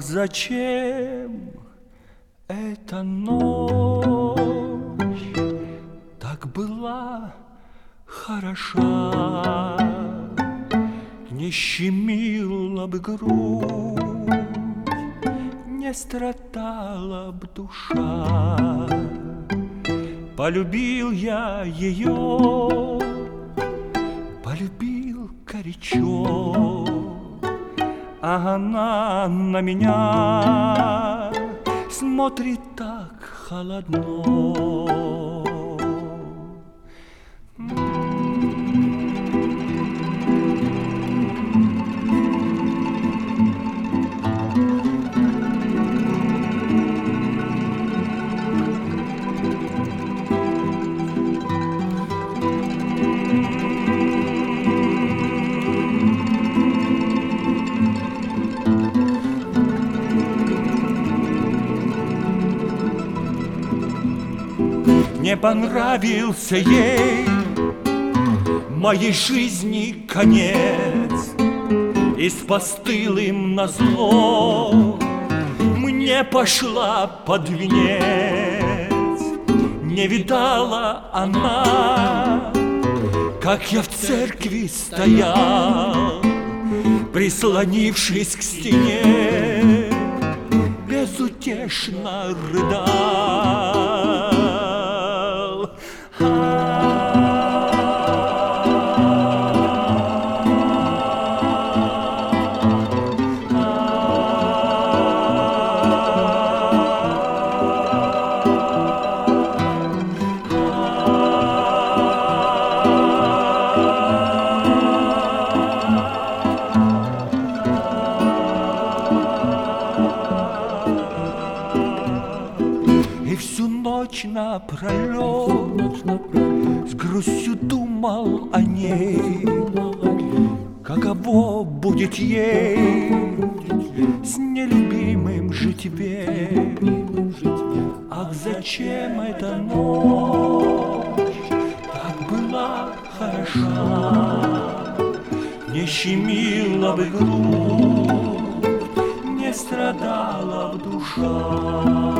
зачем эта ночь так была хороша? Не щемила бы грудь, не страдала б душа. Полюбил я ее, полюбил горячо, а она на меня смотрит так холодно. Не понравился ей моей жизни конец, и с постылым назло мне пошла под венец. Не видала она, как я в церкви стоял, прислонившись к стене, безутешно рыдал. И всю ночь напролёт с грустью думал о ней, каково будет ей с нелюбимым жить век. Ах, зачем эта ночь так была хороша? Не щемила бы грудь, не страдала б душа.